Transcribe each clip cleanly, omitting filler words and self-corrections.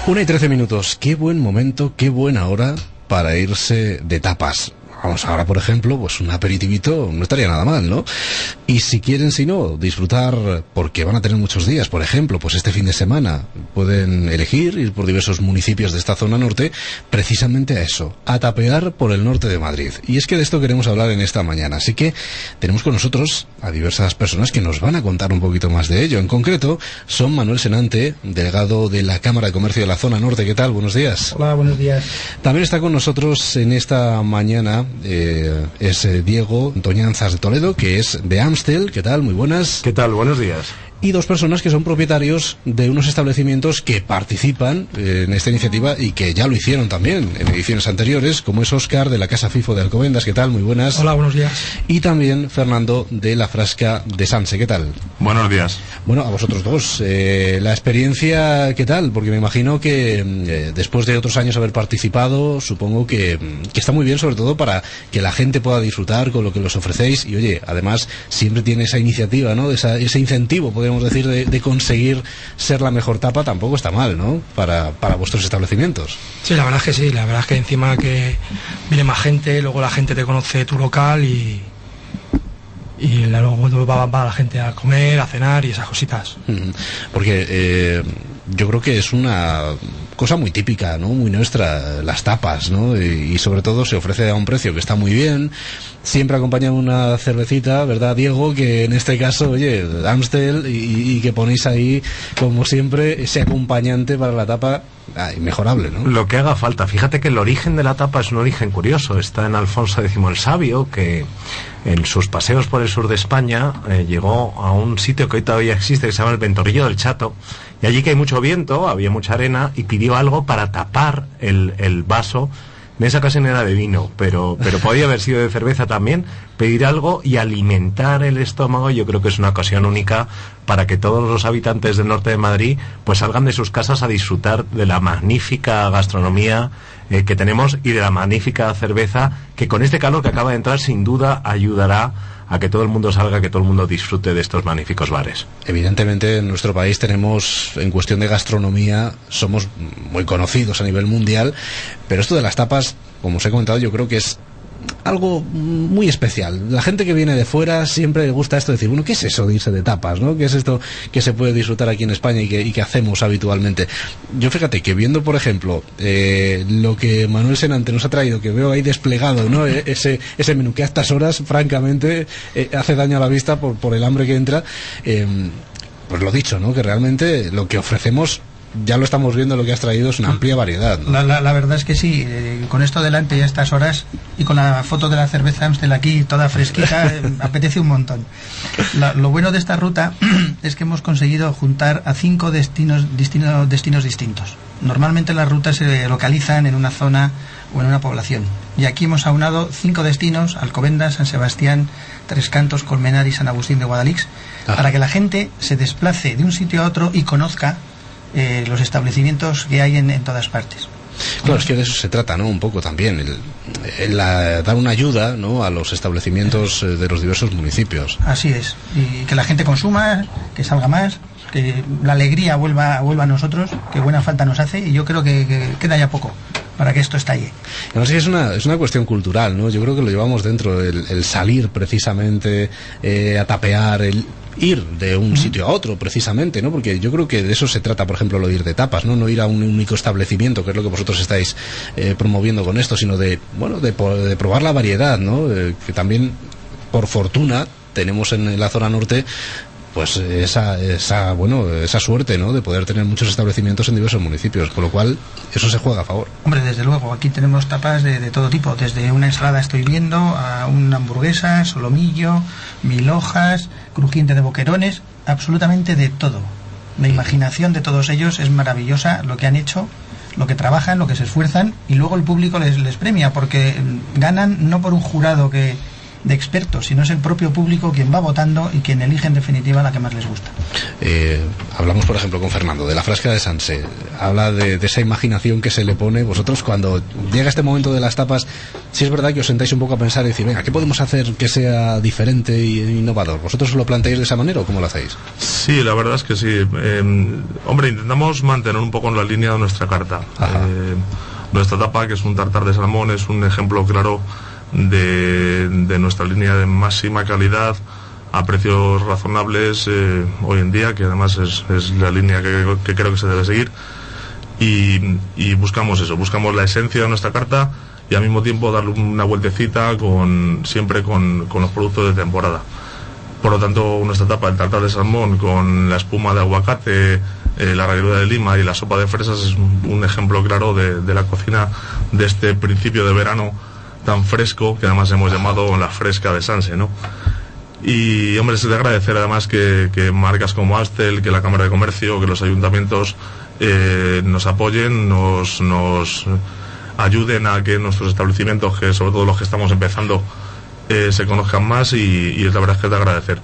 1:13. Qué buen momento, qué buena hora para irse de tapas. Vamos, ahora por ejemplo, pues un aperitivito no estaría nada mal, ¿no? Y si quieren, si no, disfrutar, porque van a tener muchos días, por ejemplo, pues este fin de semana pueden elegir ir por diversos municipios de esta zona norte, precisamente a eso, a tapear por el norte de Madrid. Y es que de esto queremos hablar en esta mañana, así que tenemos con nosotros a diversas personas que nos van a contar un poquito más de ello. En concreto, son Manuel Senante, delegado de la Cámara de Comercio de la zona norte. ¿Qué tal? Buenos días. Hola, buenos días. También está con nosotros en esta mañana es Diego Toñanzas de Toledo, que es de Amstel. ¿Qué tal? Muy buenas. ¿Qué tal? Buenos días. Y dos personas que son propietarios de unos establecimientos que participan en esta iniciativa y que ya lo hicieron también en ediciones anteriores, como es Óscar de la Casa FIFO de Alcobendas. ¿Qué tal? Muy buenas. Hola, buenos días. Y también Fernando de la Frasca de Sanse. ¿Qué tal? Buenos días. Bueno, a vosotros dos, la experiencia, ¿qué tal? Porque me imagino que después de otros años haber participado, supongo que está muy bien, sobre todo para que la gente pueda disfrutar con lo que los ofrecéis. Y oye, además siempre tiene esa iniciativa, ¿no? Ese incentivo, podemos decir, de conseguir ser la mejor tapa. Tampoco está mal, ¿no? Para vuestros establecimientos. Sí, la verdad es que sí. La verdad es que encima que viene más gente, luego la gente te conoce tu local y luego va la gente a comer, a cenar y esas cositas. Porque yo creo que es una cosa muy típica, ¿no? Muy nuestra, las tapas, ¿no? Y sobre todo se ofrece a un precio que está muy bien, siempre acompaña una cervecita, ¿verdad, Diego? Que en este caso, oye, Amstel, y que ponéis ahí, como siempre, ese acompañante para la tapa inmejorable, ¿no? Lo que haga falta. Fíjate que el origen de la tapa es un origen curioso. Está en Alfonso X el Sabio, que en sus paseos por el sur de España llegó a un sitio que hoy todavía existe, que se llama el Ventorrillo del Chato, y allí que hay mucho viento, había mucha arena, y pidió algo para tapar el vaso. En esa ocasión era de vino, pero podía haber sido de cerveza también. Pedir algo y alimentar el estómago, yo creo que es una ocasión única para que todos los habitantes del norte de Madrid pues salgan de sus casas a disfrutar de la magnífica gastronomía que tenemos y de la magnífica cerveza, que con este calor que acaba de entrar sin duda ayudará a que todo el mundo salga, que todo el mundo disfrute de estos magníficos bares. Evidentemente en nuestro país tenemos, en cuestión de gastronomía, somos muy conocidos a nivel mundial, pero esto de las tapas, como os he comentado, yo creo que es algo muy especial. La gente que viene de fuera siempre le gusta esto de decir, bueno, ¿qué es eso de irse de tapas, ¿no? ¿Qué es esto que se puede disfrutar aquí en España y que hacemos habitualmente? Yo fíjate que viendo, por ejemplo, lo que Manuel Senante nos ha traído, que veo ahí desplegado, ¿no? Ese menú que a estas horas, francamente, hace daño a la vista por el hambre que entra. Pues lo dicho, ¿no? Que realmente lo que ofrecemos, ya lo estamos viendo, lo que has traído es una amplia variedad, ¿no? La verdad es que sí, con esto delante y a estas horas y con la foto de la cerveza Amstel aquí toda fresquita, apetece un montón. Lo bueno de esta ruta es que hemos conseguido juntar a 5 destinos distintos. Normalmente las rutas se localizan en una zona o en una población, y aquí hemos aunado 5 destinos: Alcobendas, San Sebastián, Tres Cantos, Colmenar y San Agustín de Guadalix, para que la gente se desplace de un sitio a otro y conozca los establecimientos que hay en todas partes. Claro, es que de eso se trata, ¿no? Un poco también, dar una ayuda, ¿no?, a los establecimientos de los diversos municipios. Así es, y que la gente consuma, que salga más, que la alegría vuelva a nosotros, que buena falta nos hace, y yo creo que queda ya poco para que esto estalle. Además es una cuestión cultural, ¿no? Yo creo que lo llevamos dentro, el salir precisamente a tapear, el ir de un sitio a otro precisamente, ¿no? Porque yo creo que de eso se trata, por ejemplo, lo de ir de tapas, no ir a un único establecimiento, que es lo que vosotros estáis promoviendo con esto, sino de probar la variedad, ¿no? Que también, por fortuna, tenemos en la zona norte pues esa suerte, ¿no?, de poder tener muchos establecimientos en diversos municipios, con lo cual eso se juega a favor. Hombre, desde luego, aquí tenemos tapas de todo tipo, desde una ensalada estoy viendo a una hamburguesa, solomillo, 1000 hojas, crujiente de boquerones, absolutamente de todo. La imaginación de todos ellos es maravillosa, lo que han hecho, lo que trabajan, lo que se esfuerzan, y luego el público les premia, porque ganan no por un jurado que de expertos, sino es el propio público quien va votando y quien elige en definitiva la que más les gusta. Hablamos, por ejemplo, con Fernando de la frasca de Sanse. Habla de esa imaginación que se le pone. Vosotros, cuando llega este momento de las tapas, sí es verdad que os sentáis un poco a pensar y decir, venga, ¿qué podemos hacer que sea diferente e innovador? ¿Vosotros os lo planteáis de esa manera o cómo lo hacéis? Sí, la verdad es que sí. Hombre, intentamos mantener un poco en la línea de nuestra carta. Nuestra tapa, que es un tartar de salmón, es un ejemplo claro de nuestra línea de máxima calidad a precios razonables hoy en día, que además es la línea que creo que se debe seguir, y buscamos eso, buscamos la esencia de nuestra carta y al mismo tiempo darle una vueltecita siempre con los productos de temporada. Por lo tanto, nuestra tapa, el tartar de salmón con la espuma de aguacate, la ralladura de lima y la sopa de fresas, es un ejemplo claro de la cocina de este principio de verano tan fresco, que además hemos llamado la fresca de Sanse, ¿no? Y, hombre, es de agradecer además que marcas como Astel, que la Cámara de Comercio, que los ayuntamientos nos apoyen, nos ayuden a que nuestros establecimientos, que sobre todo los que estamos empezando, se conozcan más, y la verdad es que es de agradecer.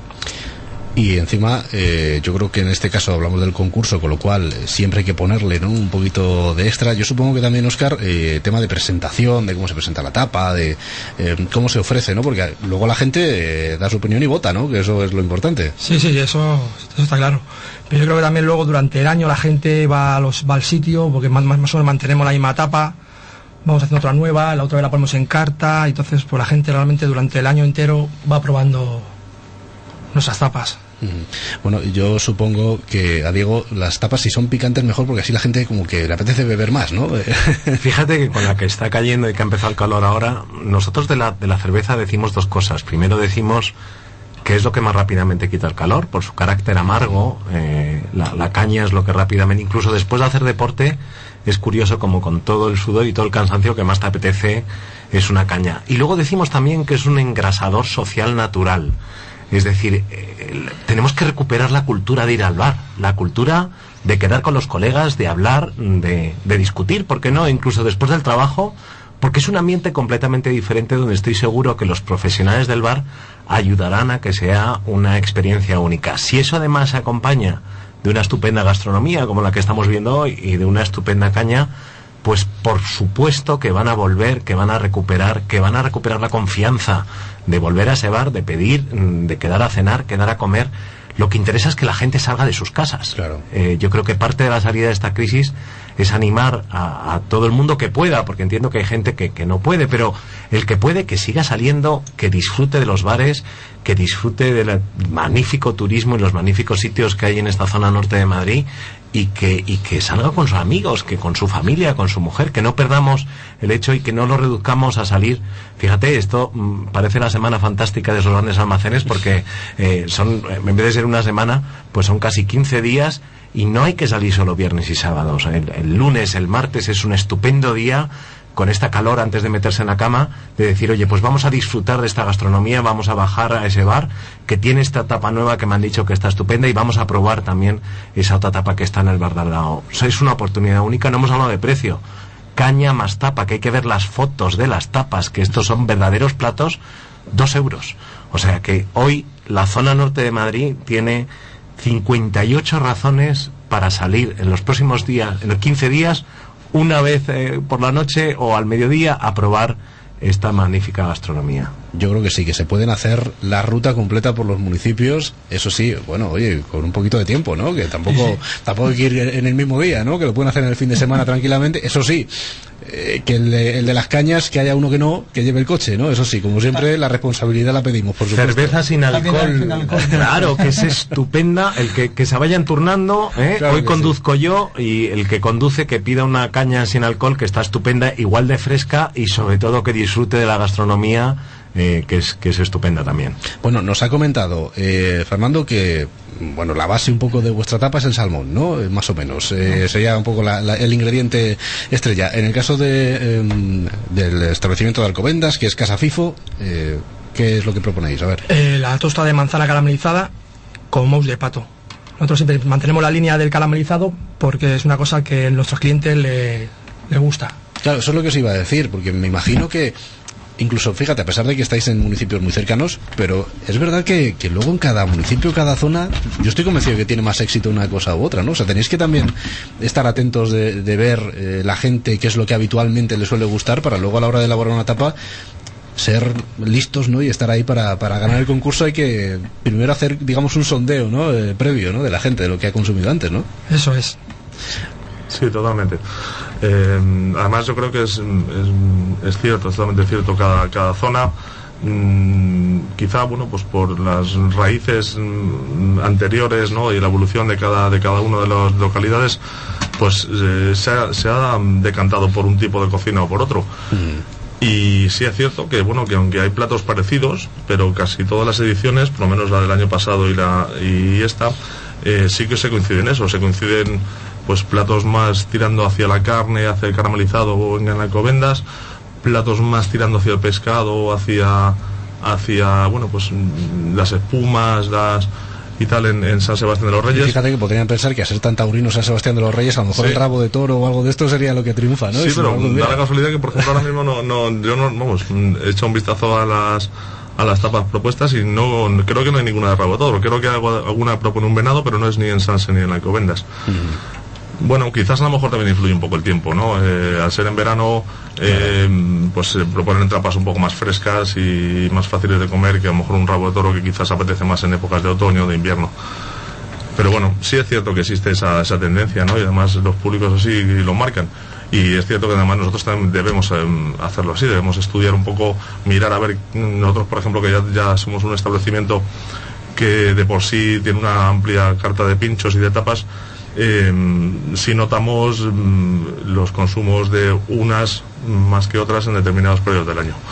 Y encima, yo creo que en este caso hablamos del concurso, con lo cual siempre hay que ponerle, ¿no?, un poquito de extra. Yo supongo que también, Óscar, tema de presentación, de cómo se presenta la tapa, de cómo se ofrece, ¿no? Porque luego la gente da su opinión y vota, ¿no? Que eso es lo importante. Sí, eso está claro. Pero yo creo que también luego durante el año la gente va al sitio, porque más o menos mantenemos la misma tapa, vamos haciendo otra nueva, la otra vez la ponemos en carta, y entonces pues la gente realmente durante el año entero va probando nuestras tapas. Bueno, yo supongo que a Diego las tapas, si son picantes, mejor, porque así la gente como que le apetece beber más, ¿no? Fíjate que con la que está cayendo y que ha empezado el calor ahora, nosotros de la cerveza decimos dos cosas. Primero decimos que es lo que más rápidamente quita el calor, por su carácter amargo. La caña es lo que rápidamente, incluso después de hacer deporte, es curioso como con todo el sudor y todo el cansancio que más te apetece es una caña. Y luego decimos también que es un engrasador social natural. Es decir, tenemos que recuperar la cultura de ir al bar, la cultura de quedar con los colegas, de hablar, de discutir, ¿por qué no? Incluso después del trabajo, porque es un ambiente completamente diferente donde estoy seguro que los profesionales del bar ayudarán a que sea una experiencia única. Si eso además se acompaña de una estupenda gastronomía como la que estamos viendo hoy y de una estupenda caña, pues por supuesto que van a volver, que van a recuperar la confianza de volver a ese bar, de pedir, de quedar a cenar, quedar a comer. Lo que interesa es que la gente salga de sus casas. Claro. Yo creo que parte de la salida de esta crisis es animar a todo el mundo que pueda, porque entiendo que hay gente que no puede, pero el que puede, que siga saliendo, que disfrute de los bares, que disfrute del magnífico turismo y los magníficos sitios que hay en esta zona norte de Madrid, y que salga con sus amigos, que con su familia, con su mujer, que no perdamos el hecho y que no lo reduzcamos a salir. Fíjate, esto parece la semana fantástica de esos grandes almacenes, porque en vez de ser una semana, pues son casi 15 días, y no hay que salir solo viernes y sábados. El lunes, el martes es un estupendo día, con esta calor antes de meterse en la cama, de decir, oye, pues vamos a disfrutar de esta gastronomía, vamos a bajar a ese bar que tiene esta tapa nueva que me han dicho que está estupenda, y vamos a probar también esa otra tapa que está en el bar de al lado. O sea, es una oportunidad única. No hemos hablado de precio. Caña más tapa, que hay que ver las fotos de las tapas, que estos son verdaderos platos, 2 euros. O sea que hoy la zona norte de Madrid tiene 58 razones para salir en los próximos días, en los 15 días, una vez por la noche o al mediodía, a probar esta magnífica gastronomía. Yo creo que sí, que se pueden hacer la ruta completa por los municipios, eso sí, bueno, oye, con un poquito de tiempo, ¿no? Que tampoco hay que ir en el mismo día, ¿no? Que lo pueden hacer en el fin de semana tranquilamente, eso sí, que el de las cañas, que haya uno que lleve el coche, ¿no? Eso sí, como siempre, la responsabilidad la pedimos, por supuesto. Cerveza sin alcohol, claro, que es estupenda, que se vayan turnando, claro. Hoy conduzco sí. Yo, y el que conduce que pida una caña sin alcohol, que está estupenda, igual de fresca, y sobre todo que disfrute de la gastronomía, que es estupenda también. Bueno, nos ha comentado Fernando que bueno, la base un poco de vuestra tapa es el salmón, ¿no? Más o menos. Sería un poco el ingrediente estrella. En el caso del establecimiento de Alcobendas, que es Casa Fifo, ¿qué es lo que proponéis? A ver. La tosta de manzana caramelizada con mousse de pato. Nosotros siempre mantenemos la línea del caramelizado porque es una cosa que a nuestros clientes le gusta. Claro, eso es lo que os iba a decir, porque me imagino que incluso, fíjate, a pesar de que estáis en municipios muy cercanos, pero es verdad que luego en cada municipio, cada zona, yo estoy convencido de que tiene más éxito una cosa u otra, ¿no? O sea, tenéis que también estar atentos de ver la gente qué es lo que habitualmente le suele gustar, para luego a la hora de elaborar una tapa ser listos, ¿no? Y estar ahí para ganar el concurso. Hay que primero hacer, digamos, un sondeo, ¿no? Previo, ¿no? De la gente, de lo que ha consumido antes, ¿no? Eso es. Sí, totalmente. Además, yo creo que es cierto, es totalmente cierto. Cada zona, quizá, bueno, pues por las raíces anteriores, ¿no? Y la evolución de cada una de las localidades, pues se ha decantado por un tipo de cocina o por otro. Y sí es cierto que, bueno, que aunque hay platos parecidos, pero casi todas las ediciones, por lo menos la del año pasado y esta, sí que se coinciden eso, se coinciden pues platos más tirando hacia la carne, hacia el caramelizado o en alcobendas, platos más tirando hacia el pescado, hacia bueno, pues las espumas, y tal en San Sebastián de los Reyes. Y fíjate que podrían pensar que a ser tan taurino San Sebastián de los Reyes, a lo mejor el rabo de toro o algo de esto sería lo que triunfa, ¿no? Sí, pero da la casualidad que, por ejemplo, ahora mismo yo no, vamos, he hecho un vistazo a las tapas propuestas y no creo que no hay ninguna de rabo de toro. Creo que alguna propone un venado, pero no es ni en Sanse ni en Alcobendas. Bueno, quizás a lo mejor también influye un poco el tiempo, ¿no? Al ser en verano, pues se proponen tapas un poco más frescas y más fáciles de comer que a lo mejor un rabo de toro que quizás apetece más en épocas de otoño o de invierno. Pero bueno, sí es cierto que existe esa tendencia, ¿no? Y además los públicos así lo marcan. Y es cierto que además nosotros también debemos hacerlo así, debemos estudiar un poco, mirar a ver, nosotros por ejemplo que ya somos un establecimiento que de por sí tiene una amplia carta de pinchos y de tapas, si notamos los consumos de unas más que otras en determinados periodos del año.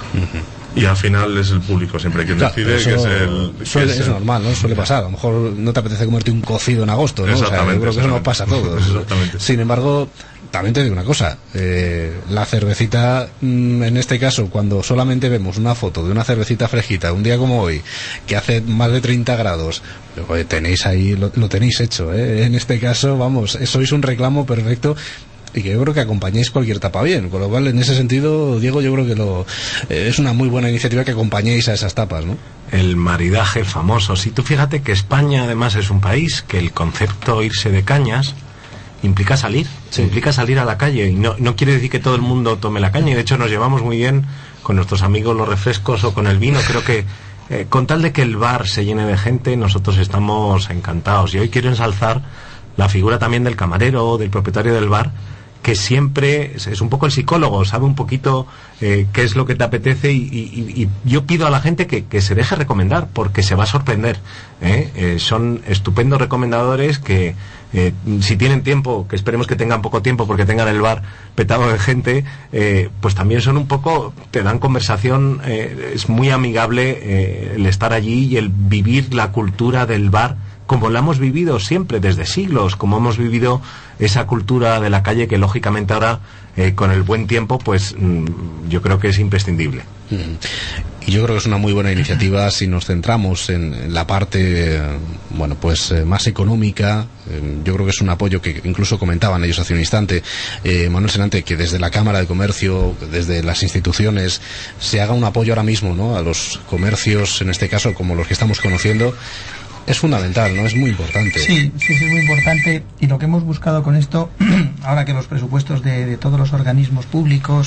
Y al final es el público siempre quien decide, que es normal, ¿no? Suele pasar. A lo mejor no te apetece comerte un cocido en agosto, ¿no? O sea, yo creo que eso no pasa a todos. Exactamente. Sin embargo, también te digo una cosa, la cervecita, en este caso, cuando solamente vemos una foto de una cervecita fresquita, un día como hoy, que hace más de 30 grados, tenéis ahí, lo tenéis hecho, en este caso, vamos, sois un reclamo perfecto. Y que yo creo que acompañéis cualquier tapa bien, con lo cual en ese sentido, Diego, yo creo que es una muy buena iniciativa que acompañéis a esas tapas, ¿no? El maridaje famoso. Si tú fíjate que España además es un país que el concepto irse de cañas implica salir, implica salir a la calle, y no quiere decir que todo el mundo tome la caña, y de hecho nos llevamos muy bien con nuestros amigos los refrescos o con el vino. Creo que con tal de que el bar se llene de gente, nosotros estamos encantados. Y hoy quiero ensalzar la figura también del camarero, del propietario del bar, que siempre es un poco el psicólogo, sabe un poquito qué es lo que te apetece, y yo pido a la gente que se deje recomendar, porque se va a sorprender. Son estupendos recomendadores que si tienen tiempo, que esperemos que tengan poco tiempo porque tengan el bar petado de gente, pues también son un poco, te dan conversación, es muy amigable el estar allí y el vivir la cultura del bar como la hemos vivido siempre, desde siglos, como hemos vivido esa cultura de la calle que lógicamente ahora, con el buen tiempo, pues yo creo que es imprescindible. Y yo creo que es una muy buena iniciativa si nos centramos en la parte, bueno, pues más económica. Yo creo que es un apoyo que incluso comentaban ellos hace un instante, Manuel Senante, que desde la Cámara de Comercio, desde las instituciones, se haga un apoyo ahora mismo, ¿no?, a los comercios, en este caso como los que estamos conociendo. Es fundamental, ¿no? Es muy importante. Sí, es muy importante. Y lo que hemos buscado con esto, ahora que los presupuestos de todos los organismos públicos,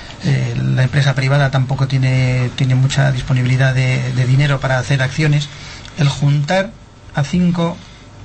la empresa privada tampoco tiene mucha disponibilidad de dinero para hacer acciones, el juntar a 5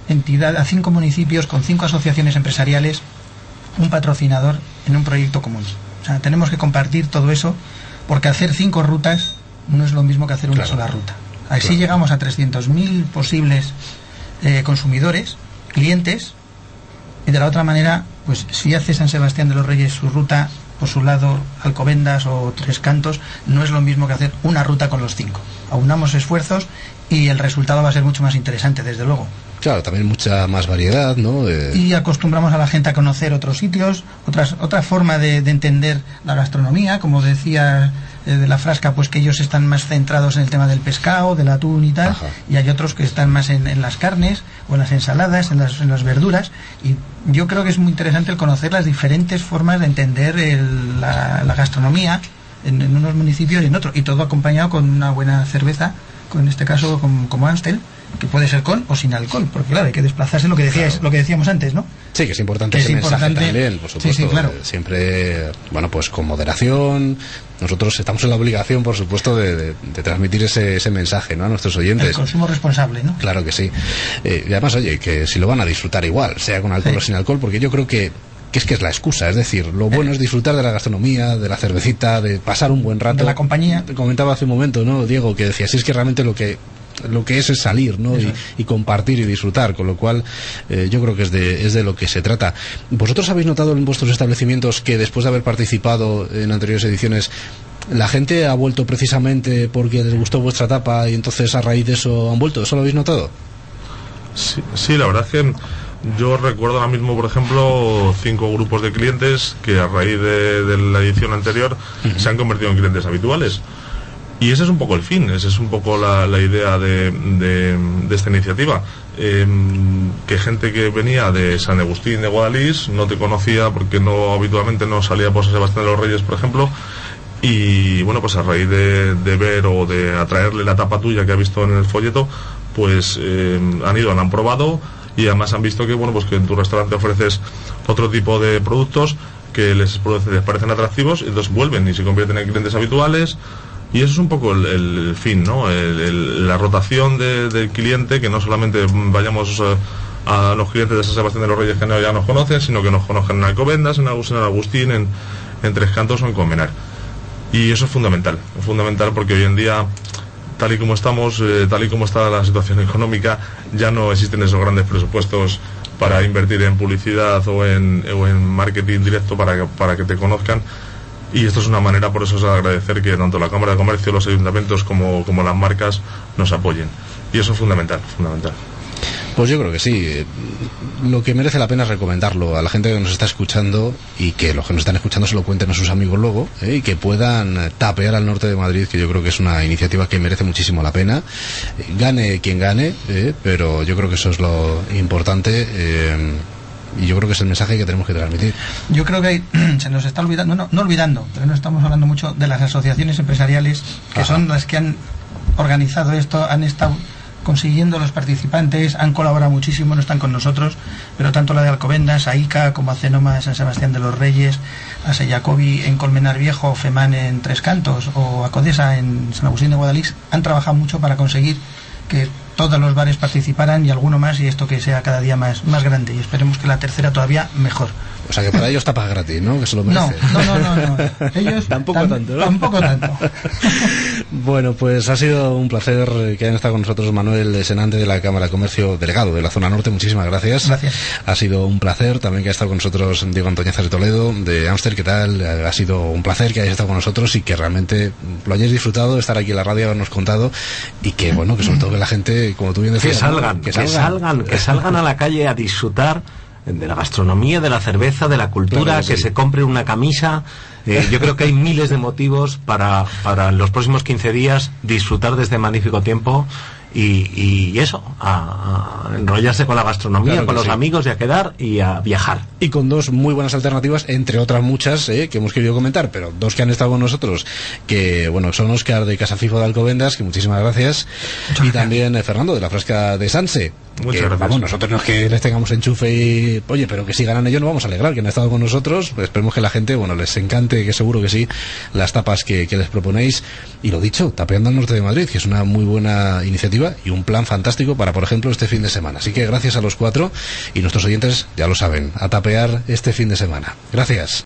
municipios con 5 asociaciones empresariales, un patrocinador en un proyecto común. O sea, tenemos que compartir todo eso, porque hacer 5 rutas no es lo mismo que hacer una sola ruta. Así llegamos a 300.000 posibles consumidores, clientes, y de la otra manera, pues si hace San Sebastián de los Reyes su ruta, por su lado Alcobendas o Tres Cantos, no es lo mismo que hacer una ruta con los 5. Aunamos esfuerzos y el resultado va a ser mucho más interesante, desde luego. Claro, también mucha más variedad, ¿no? Y acostumbramos a la gente a conocer otros sitios, otra forma de entender la gastronomía, como decía de la Frasca, pues que ellos están más centrados en el tema del pescado, del atún y tal. Ajá. Y hay otros que están más en las carnes o en las ensaladas, en las verduras, y yo creo que es muy interesante el conocer las diferentes formas de entender la gastronomía, en unos municipios y en otros, y todo acompañado con una buena cerveza, con en este caso como Amstel, que puede ser con o sin alcohol, porque claro, hay que desplazarse, lo que decíamos antes, ¿no? Sí, que es importante ese mensaje también, por supuesto. Sí, claro. Siempre, bueno, pues con moderación. Nosotros estamos en la obligación, por supuesto, de transmitir ese mensaje, ¿no?, a nuestros oyentes. El consumo responsable, ¿no? Claro que sí. Y además, oye, que si lo van a disfrutar igual, sea con alcohol o sin alcohol, porque yo creo que es la excusa, es decir, lo bueno es disfrutar de la gastronomía, de la cervecita, de pasar un buen rato. De la compañía. Te comentaba hace un momento, ¿no, Diego?, que decía, si es que realmente lo que es salir, ¿no?, y compartir y disfrutar, con lo cual yo creo que es de lo que se trata. ¿Vosotros habéis notado en vuestros establecimientos que después de haber participado en anteriores ediciones, la gente ha vuelto precisamente porque les gustó vuestra tapa y entonces a raíz de eso han vuelto? ¿Eso lo habéis notado? Sí, la verdad es que yo recuerdo ahora mismo, por ejemplo, 5 grupos de clientes que a raíz de la edición anterior se han convertido en clientes habituales. Y ese es un poco el fin, esa es un poco la idea de esta iniciativa. Que gente que venía de San Agustín de Guadalís no te conocía porque habitualmente no salía por San Sebastián de los Reyes, por ejemplo, y bueno, pues a raíz de ver o de atraerle la tapa tuya que ha visto en el folleto, pues la han probado, y además han visto que bueno, pues que en tu restaurante ofreces otro tipo de productos que les parecen atractivos, y entonces vuelven y se convierten en clientes habituales. Y eso es un poco el fin, ¿no? La rotación del cliente, que no solamente vayamos a los clientes de San Sebastián de los Reyes que ya nos conocen, sino que nos conozcan en Alcobendas, en Agustín, en Tres Cantos o en Colmenar. Y eso es fundamental porque hoy en día, tal y como estamos, tal y como está la situación económica, ya no existen esos grandes presupuestos para invertir en publicidad o en marketing directo para que te conozcan. Y esto es una manera, por eso, es agradecer que tanto la Cámara de Comercio, los ayuntamientos como las marcas nos apoyen. Y eso es fundamental. Pues yo creo que sí. Lo que merece la pena es recomendarlo a la gente que nos está escuchando, y que los que nos están escuchando se lo cuenten a sus amigos luego, y que puedan tapear al norte de Madrid, que yo creo que es una iniciativa que merece muchísimo la pena. Gane quien gane, pero yo creo que eso es lo importante. Y yo creo que es el mensaje que tenemos que transmitir. Yo creo que se nos está olvidando, no olvidando, pero no estamos hablando mucho de las asociaciones empresariales, que son las que han organizado esto, han estado consiguiendo los participantes, han colaborado muchísimo, no están con nosotros, pero tanto la de Alcobendas, AICA, como Acenoma de San Sebastián de los Reyes, Aseyacobi en Colmenar Viejo, FEMAN en Tres Cantos o Acodesa en San Agustín de Guadalix, han trabajado mucho para conseguir que todos los bares participaran y alguno más, y esto que sea cada día más grande, y esperemos que la tercera todavía mejor. O sea que para ellos tapas gratis, ¿no? Que se lo merecen. No. Ellos tampoco tanto, ¿no? Tampoco tanto. Bueno, pues ha sido un placer que hayan estado con nosotros Manuel Senante de la Cámara de Comercio, delegado de la Zona Norte. Muchísimas gracias. Gracias. Ha sido un placer también que haya estado con nosotros Diego Antoñezas de Toledo de Amstel. ¿Qué tal? Ha sido un placer que hayáis estado con nosotros y que realmente lo hayáis disfrutado de estar aquí en la radio, habernos contado, y que bueno, que sobre todo que la gente, como tú bien decías, que salgan a la calle a disfrutar de la gastronomía, de la cerveza, de la cultura, claro, que se compren una camisa. Yo creo que hay miles de motivos para los próximos 15 días disfrutar de este magnífico tiempo y eso, a enrollarse con la gastronomía, claro, con los amigos, y a quedar y a viajar. Y con dos muy buenas alternativas, entre otras muchas que hemos querido comentar, pero dos que han estado con nosotros, que bueno, son Óscar de Casa Fifo de Alcobendas, que muchísimas gracias, y también Fernando de la Fresca de Sanse. Muchas gracias. Vamos, nosotros no es que les tengamos enchufe y oye, pero que si ganan ellos, nos vamos a alegrar que han estado con nosotros. Pues esperemos que la gente, bueno, les encante, que seguro que sí, las tapas que les proponéis. Y lo dicho, tapeando al norte de Madrid, que es una muy buena iniciativa y un plan fantástico para, por ejemplo, este fin de semana. Así que gracias a los 4, y nuestros oyentes ya lo saben, a tapear este fin de semana. Gracias.